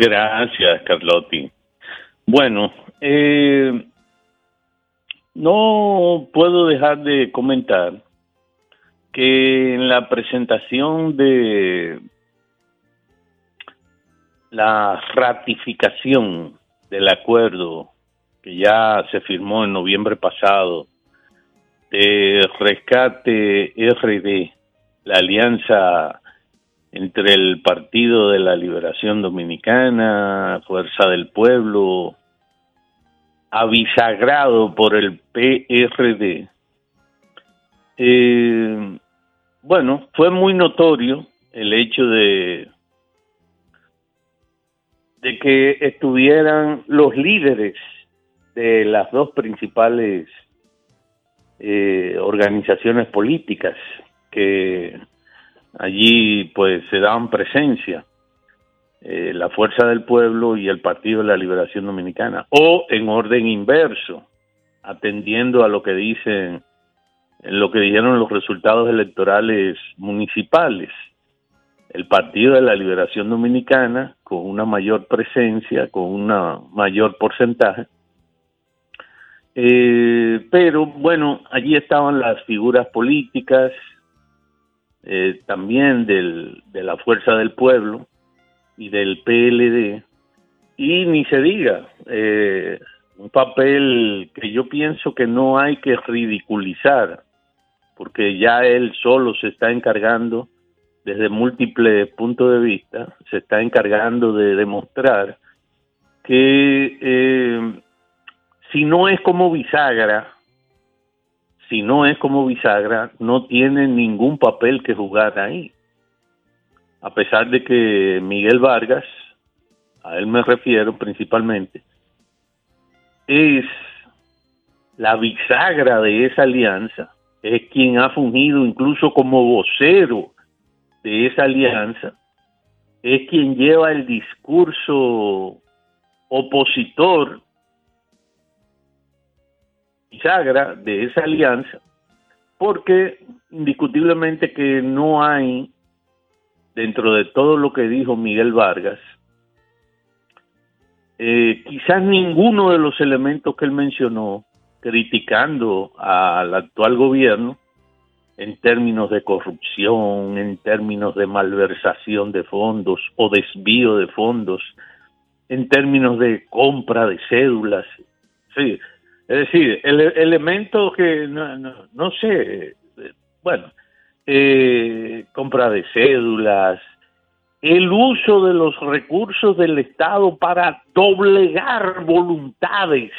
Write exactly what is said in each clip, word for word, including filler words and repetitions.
Gracias, Carlotti. Bueno, eh, no puedo dejar de comentar que en la presentación de la ratificación del acuerdo que ya se firmó en noviembre pasado de Rescate R D, la alianza entre el Partido de la Liberación Dominicana, Fuerza del Pueblo, abisagrado por el P R D, eh, bueno, fue muy notorio el hecho de, de que estuvieran los líderes de las dos principales eh, organizaciones políticas que allí pues se daban presencia, eh, la Fuerza del Pueblo y el Partido de la Liberación Dominicana, o en orden inverso, atendiendo a lo que dicen, lo que dijeron los resultados electorales municipales. El Partido de la Liberación Dominicana, con una mayor presencia, con un mayor porcentaje, eh, pero bueno, allí estaban las figuras políticas, Eh, también del, de la Fuerza del Pueblo y del P L D, y ni se diga, eh, un papel que yo pienso que no hay que ridiculizar, porque ya él solo se está encargando, desde múltiples puntos de vista, se está encargando de demostrar que eh, si no es como bisagra, si no es como bisagra, no tiene ningún papel que jugar ahí. A pesar de que Miguel Vargas, a él me refiero principalmente, es la bisagra de esa alianza, es quien ha fungido incluso como vocero de esa alianza, es quien lleva el discurso opositor bisagra de esa alianza, porque indiscutiblemente que no hay, dentro de todo lo que dijo Miguel Vargas, eh, quizás ninguno de los elementos que él mencionó criticando al actual gobierno en términos de corrupción, en términos de malversación de fondos o desvío de fondos, en términos de compra de cédulas, sí. Es decir, el elemento que, no, no, no sé, bueno, eh, compra de cédulas, el uso de los recursos del Estado para doblegar voluntades.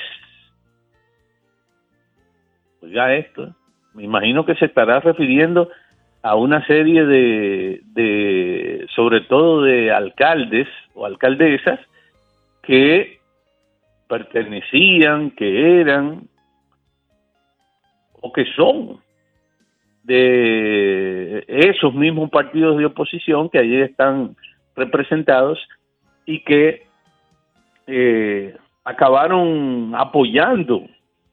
Oiga esto, me imagino que se estará refiriendo a una serie de, de sobre todo de alcaldes o alcaldesas que pertenecían, que eran o que son de esos mismos partidos de oposición que allí están representados y que eh, acabaron apoyando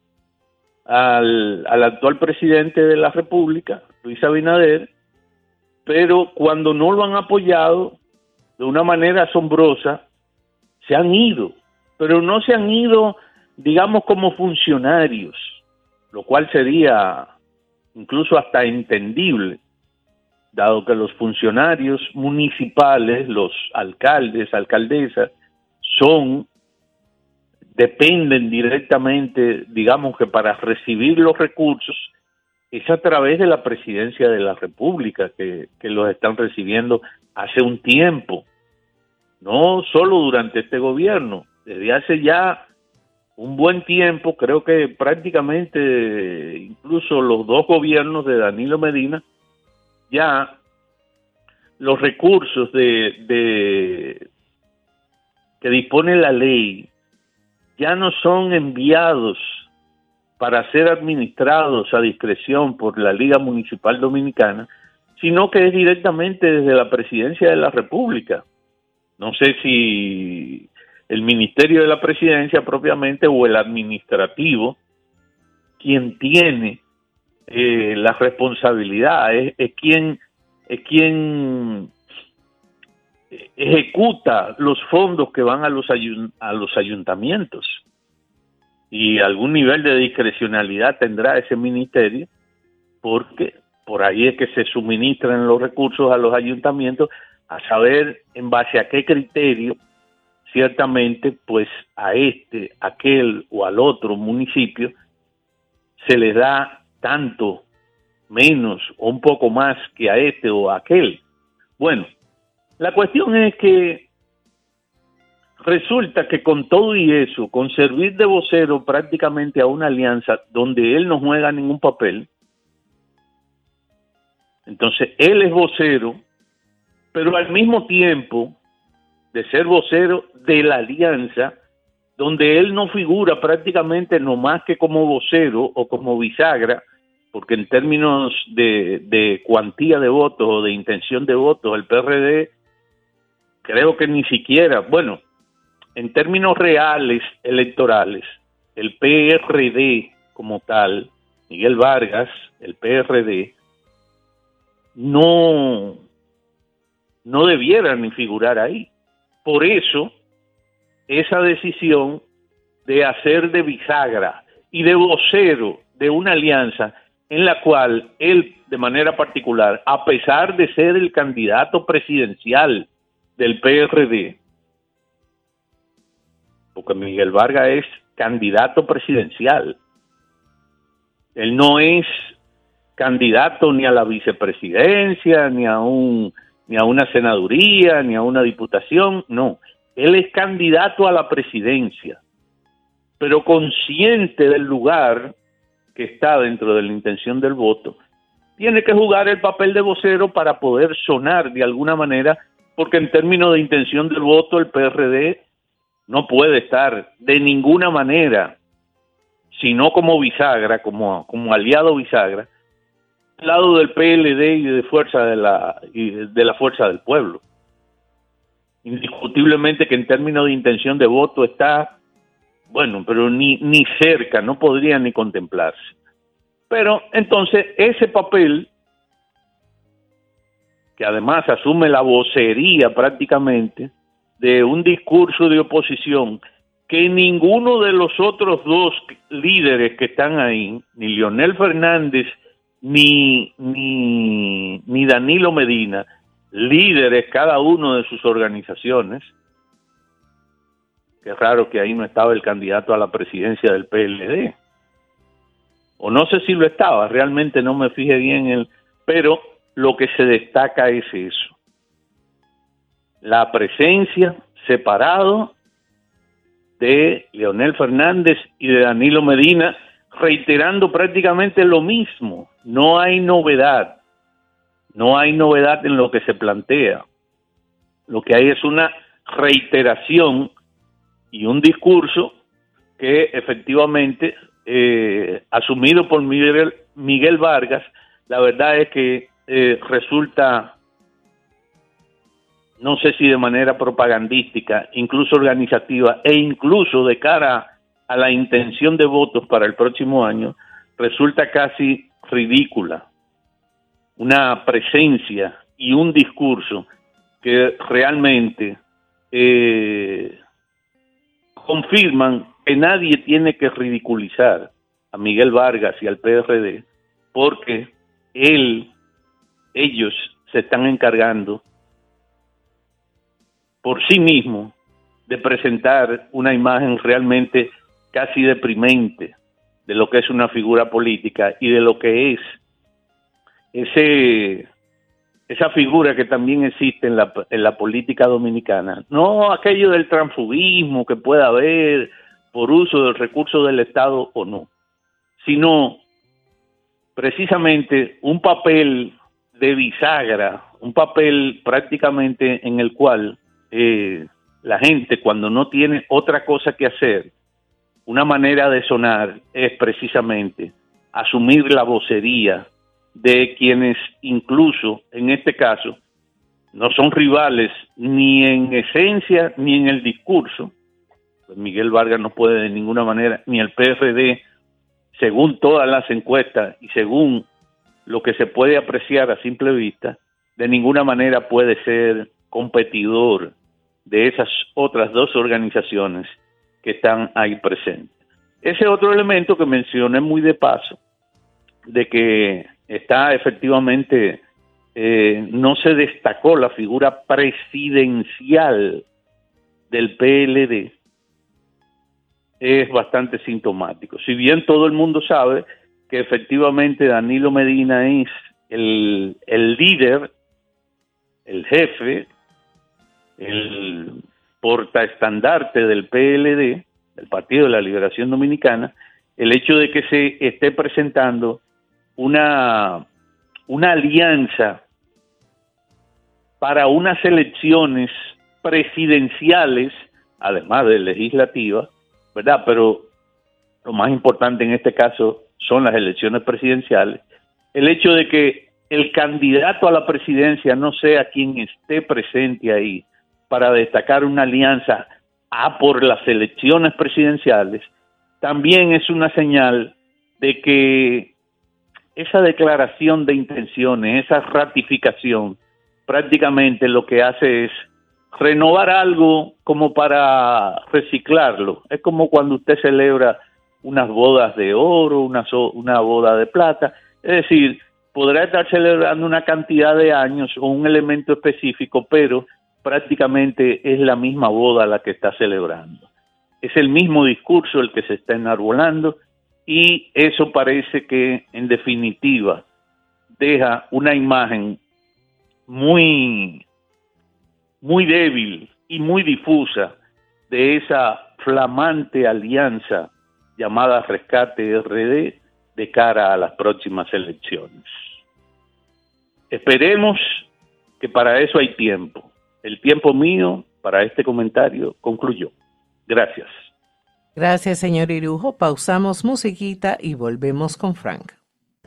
al, al actual presidente de la República, Luis Abinader, pero cuando no lo han apoyado de una manera asombrosa, se han ido. Pero no se han ido, digamos, como funcionarios, lo cual sería incluso hasta entendible, dado que los funcionarios municipales, los alcaldes, alcaldesas, son, dependen directamente, digamos que para recibir los recursos, es a través de la Presidencia de la República que, que los están recibiendo hace un tiempo, no solo durante este gobierno. Desde hace ya un buen tiempo, creo que prácticamente incluso los dos gobiernos de Danilo Medina, ya los recursos de, de que dispone la ley ya no son enviados para ser administrados a discreción por la Liga Municipal Dominicana, sino que es directamente desde la Presidencia de la República. No sé si el Ministerio de la Presidencia propiamente o el administrativo, quien tiene eh, la responsabilidad, es, es quien es quien ejecuta los fondos que van a los, ayun- a los ayuntamientos. Y algún nivel de discrecionalidad tendrá ese ministerio, porque por ahí es que se suministran los recursos a los ayuntamientos, a saber en base a qué criterio, ciertamente, pues a este, aquel o al otro municipio se les da tanto, menos o un poco más que a este o a aquel. Bueno, la cuestión es que resulta que con todo y eso, con servir de vocero prácticamente a una alianza donde él no juega ningún papel, entonces él es vocero, pero al mismo tiempo de ser vocero de la alianza, donde él no figura prácticamente no más que como vocero o como bisagra, porque en términos de, de cuantía de votos o de intención de votos, el P R D creo que ni siquiera, bueno, en términos reales electorales, el P R D como tal, Miguel Vargas, el P R D, no, no debiera ni figurar ahí. Por eso, esa decisión de hacer de bisagra y de vocero de una alianza en la cual él, de manera particular, a pesar de ser el candidato presidencial del P R D, porque Miguel Vargas es candidato presidencial, él no es candidato ni a la vicepresidencia, ni a un ni a una senaduría, ni a una diputación, no, él es candidato a la presidencia, pero consciente del lugar que está dentro de la intención del voto, tiene que jugar el papel de vocero para poder sonar de alguna manera, porque en términos de intención del voto el P R D no puede estar de ninguna manera, sino como bisagra, como, como aliado bisagra, al lado del P L D y de fuerza de la y de la fuerza del pueblo. Indiscutiblemente que en términos de intención de voto está, bueno, pero ni, ni cerca, no podría ni contemplarse. Pero entonces ese papel, que además asume la vocería prácticamente de un discurso de oposición que ninguno de los otros dos líderes que están ahí, ni Leonel Fernández ni, ni, ni Danilo Medina, líderes cada uno de sus organizaciones, qué raro que ahí no estaba el candidato a la presidencia del P L D, o no sé si lo estaba, realmente no me fijé bien, el, pero lo que se destaca es eso, la presencia separado de Leonel Fernández y de Danilo Medina, reiterando prácticamente lo mismo. No hay novedad, no hay novedad en lo que se plantea. Lo que hay es una reiteración y un discurso que efectivamente, eh, asumido por Miguel, Miguel Vargas, la verdad es que eh, resulta, no sé si de manera propagandística, incluso organizativa e incluso de cara a la intención de votos para el próximo año, resulta casi ridícula. Una presencia y un discurso que realmente eh, confirman que nadie tiene que ridiculizar a Miguel Vargas y al P R D, porque él, ellos se están encargando por sí mismo de presentar una imagen realmente casi deprimente de lo que es una figura política y de lo que es ese esa figura que también existe en la, en la política dominicana. No aquello del transfugismo que pueda haber por uso del recurso del Estado o no, sino precisamente un papel de bisagra, un papel prácticamente en el cual eh, la gente, cuando no tiene otra cosa que hacer, una manera de sonar es precisamente asumir la vocería de quienes incluso en este caso no son rivales ni en esencia ni en el discurso. Pues Miguel Vargas no puede de ninguna manera, ni el P R D, según todas las encuestas y según lo que se puede apreciar a simple vista, de ninguna manera puede ser competidor de esas otras dos organizaciones que están ahí presentes. Ese otro elemento que mencioné muy de paso, de que está efectivamente, eh, no se destacó la figura presidencial del P L D, es bastante sintomático. Si bien todo el mundo sabe que efectivamente Danilo Medina es el, el líder, el jefe, el portaestandarte del P L D, del Partido de la Liberación Dominicana, el hecho de que se esté presentando una, una alianza para unas elecciones presidenciales, además de legislativas, ¿verdad? Pero lo más importante en este caso son las elecciones presidenciales. El hecho de que el candidato a la presidencia no sea quien esté presente ahí para destacar una alianza a por las elecciones presidenciales, también es una señal de que esa declaración de intenciones, esa ratificación, prácticamente lo que hace es renovar algo como para reciclarlo. Es como cuando usted celebra unas bodas de oro, una, so, una boda de plata. Es decir, podrá estar celebrando una cantidad de años o un elemento específico, pero prácticamente es la misma boda la que está celebrando. Es el mismo discurso el que se está enarbolando y eso parece que, en definitiva, deja una imagen muy, muy débil y muy difusa de esa flamante alianza llamada Rescate R D de cara a las próximas elecciones. Esperemos que para eso hay tiempo. El tiempo mío para este comentario concluyó. Gracias. Gracias, señor Irujo. Pausamos musiquita y volvemos con Frank.